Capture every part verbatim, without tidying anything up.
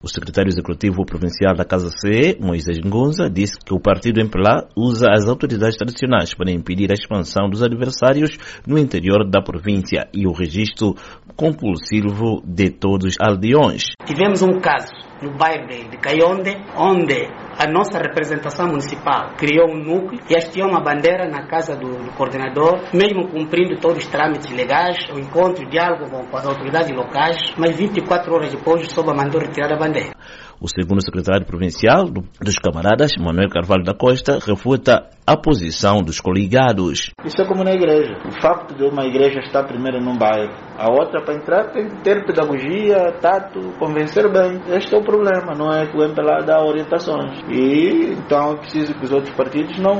O secretário executivo provincial da Casa C E, Moisés Ngunza, disse que o partido M P L A usa as autoridades tradicionais para impedir a expansão dos adversários no interior da província e o registro compulsivo de todos os aldeões. Tivemos um caso no bairro de Caionde, onde a nossa representação municipal criou um núcleo e hasteou uma bandeira na casa do, do coordenador, mesmo cumprindo todos os trâmites legais, o encontro, o diálogo com, com as autoridades locais, mas vinte e quatro horas depois o Soba mandou retirar a bandeira. O segundo secretário provincial do, dos camaradas, Manuel Carvalho da Costa, refuta a posição dos coligados. Isso é como na igreja. O facto de uma igreja estar primeiro num bairro, a outra para entrar tem que ter pedagogia, tato, convencer bem. Este é o problema, não é que o M P L A dá orientações. E então é preciso que os outros partidos não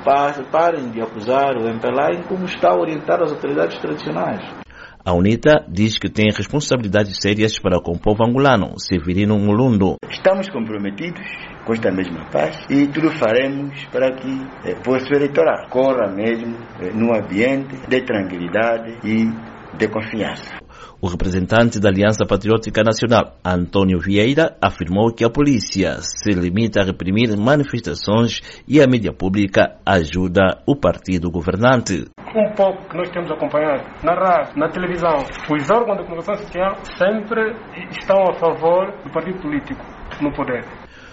parem de acusar o M P L A em como está a orientar as autoridades tradicionais. A UNITA diz que tem responsabilidades sérias para com o povo angolano. Severino Mulundo. Estamos comprometidos com esta mesma paz e tudo faremos para que eh, o processo eleitoral corra mesmo eh, num ambiente de tranquilidade e de confiança. O representante da Aliança Patriótica Nacional, Antônio Vieira, afirmou que a polícia se limita a reprimir manifestações e a mídia pública ajuda o partido governante. Um pouco que nós temos acompanhado na rádio, na televisão, os órgãos de comunicação social sempre estão a favor do partido político no poder.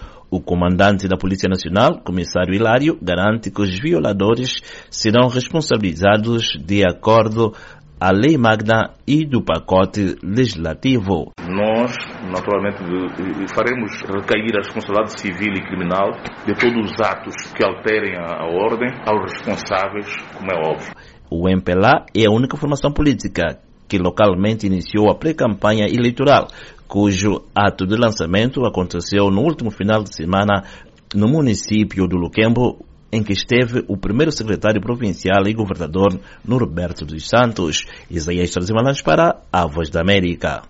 O comandante da Polícia Nacional, comissário Hilário, garante que os violadores serão responsabilizados de acordo a Lei Magna e do pacote legislativo. Nós, naturalmente, faremos recair a responsabilidade civil e criminal de todos os atos que alterem a ordem aos responsáveis, como é óbvio. O M P L A é a única formação política que localmente iniciou a pré-campanha eleitoral, cujo ato de lançamento aconteceu no último final de semana no município do Luquembo, em que esteve o primeiro secretário provincial e governador Norberto dos Santos. Isaías Trazimalantes para a Voz da América.